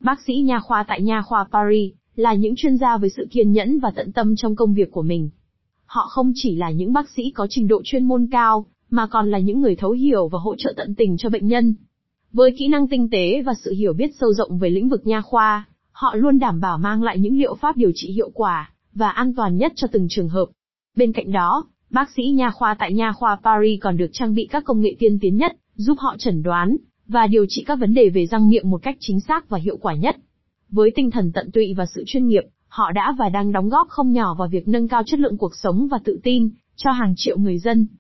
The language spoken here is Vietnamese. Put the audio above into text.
Bác sĩ nha khoa tại Nha khoa Paris là những chuyên gia với sự kiên nhẫn và tận tâm trong công việc của mình. Họ không chỉ là những bác sĩ có trình độ chuyên môn cao, mà còn là những người thấu hiểu và hỗ trợ tận tình cho bệnh nhân. Với kỹ năng tinh tế và sự hiểu biết sâu rộng về lĩnh vực nha khoa, họ luôn đảm bảo mang lại những liệu pháp điều trị hiệu quả và an toàn nhất cho từng trường hợp. Bên cạnh đó, bác sĩ nha khoa tại Nha khoa Paris còn được trang bị các công nghệ tiên tiến nhất, giúp họ chẩn đoán và điều trị các vấn đề về răng miệng một cách chính xác và hiệu quả nhất. Với tinh thần tận tụy và sự chuyên nghiệp, họ đã và đang đóng góp không nhỏ vào việc nâng cao chất lượng cuộc sống và tự tin cho hàng triệu người dân.